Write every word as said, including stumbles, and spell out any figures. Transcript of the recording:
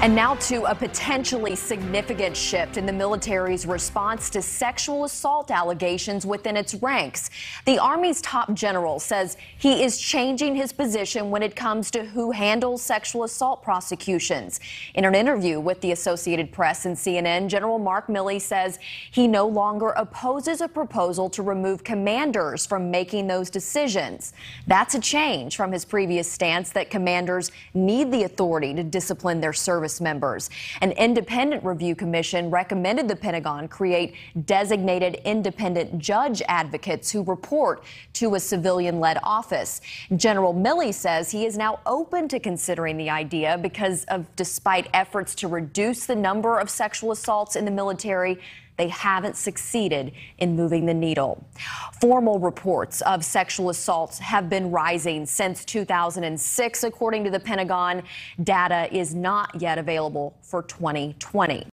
And now to a potentially significant shift in the military's response to sexual assault allegations within its ranks. The Army's top general says he is changing his position when it comes to who handles sexual assault prosecutions. In an interview with the Associated Press and C N N, General Mark Milley says he no longer opposes a proposal to remove commanders from making those decisions. That's a change from his previous stance that commanders need the authority to discipline their service members. An independent review commission recommended the Pentagon create designated independent judge advocates who report to a civilian-led office. General Milley says he is now open to considering the idea because of despite efforts to reduce the number of sexual assaults in the military, they haven't succeeded in moving the needle. Formal reports of sexual assaults have been rising since two thousand six, according to the Pentagon. Data is not yet available for twenty twenty.